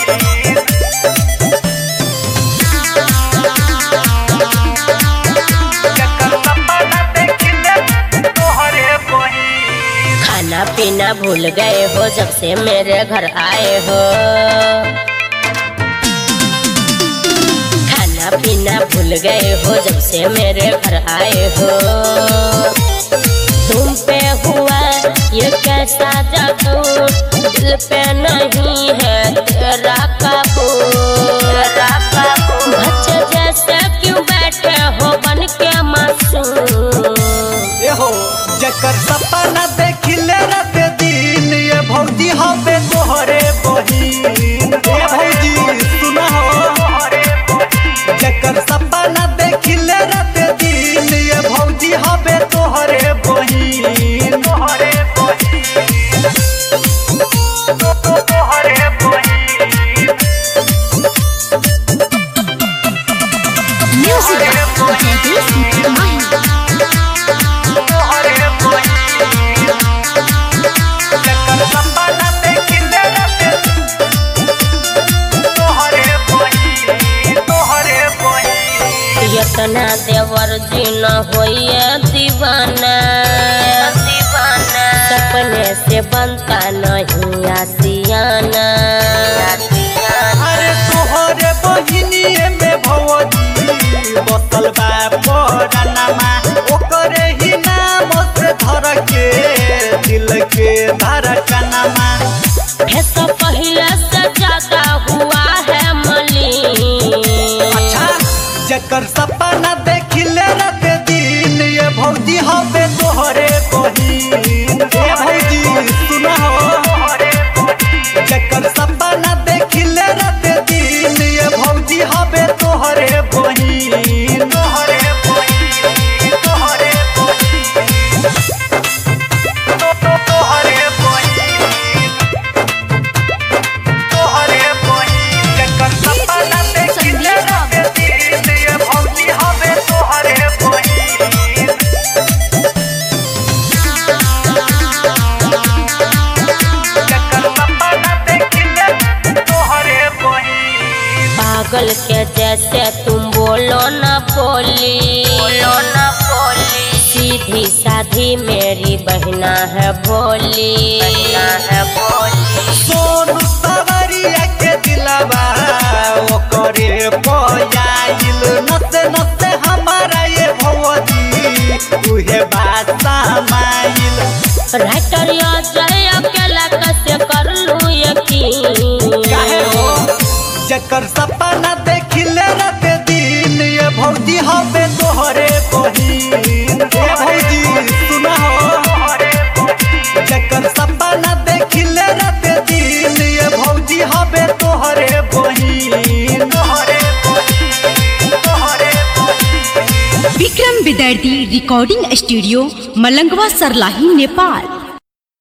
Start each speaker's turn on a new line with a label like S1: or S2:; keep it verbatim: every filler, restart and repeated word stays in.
S1: खाना पीना भूल गए हो जब से मेरे घर आए हो। खाना पीना भूल गए हो जब से मेरे घर आए हो। तुम पे हुआ ये कैसा जादू, दिल पे नहीं है तेरा काबू। बच्चे जैसे क्यों बैठे हो बन के मासूम।
S2: ये हो जकर सपना देखिले रात दिन, ये भौजी हवे तोहरे बहिन। ए भौजी सुना हो, जकर सपना देखिले रात दिन, ये भौजी हवे तोहरे बहिन। तोहरे बहिन तोहरे बहिन।
S3: म्यूजिक
S1: इतना देवर जी न होइए दीवाना, दीवाना सपने से बनता नहीं आसियाना।
S2: अरे तोहरे बहिनिए में भौजी बसल बा परानमा, ओकरे ही नाम से धर के दिल के धड़कनमा।
S1: ऐसा पहले से ज्यादा हुआ है मलिन।
S2: अच्छा जकर सपना देखिले रात दिन, ये भौजी हवे तोहरे बहिन। ए भौजी सुना हो, जकर सपना देखिले रात दिन, ये भौजी हवे तोहरे बहिन। तोहरे बहिन तोहरे बहिन तोहरे बहिन तोहरे बहिन। जकर सपना देखिले रात दिन, ये भौजी हवे तोहरे बहिन। जकर सपना देखिले तोहरे बहिन।
S1: पागल के जैसे तुम बोलो न बोली, बोलो न बोली। सीधी साधी मेरी बहना है भोली, बहना है भोली।
S2: सोनू सवरिया के दिलवा ओकरे पयाइल, नसे नसे हमारा ये भौजी उहे बात समाइल।
S1: राइटर अजय अकेला कैसे कर लूं यकीन।
S2: काहे हो जकर सपना देखिले रात दिन, ये भौजी हवे तोहरे बहिन। ए भौजी सुना हो, जकर सपना देखिले रात दिन, ये भौजी हवे तोहरे बहिन। तोहरे बहिन तोहरे बहिन।
S3: Vikram Vidyarthi recording studio Malangwa Sarlahi Nepal.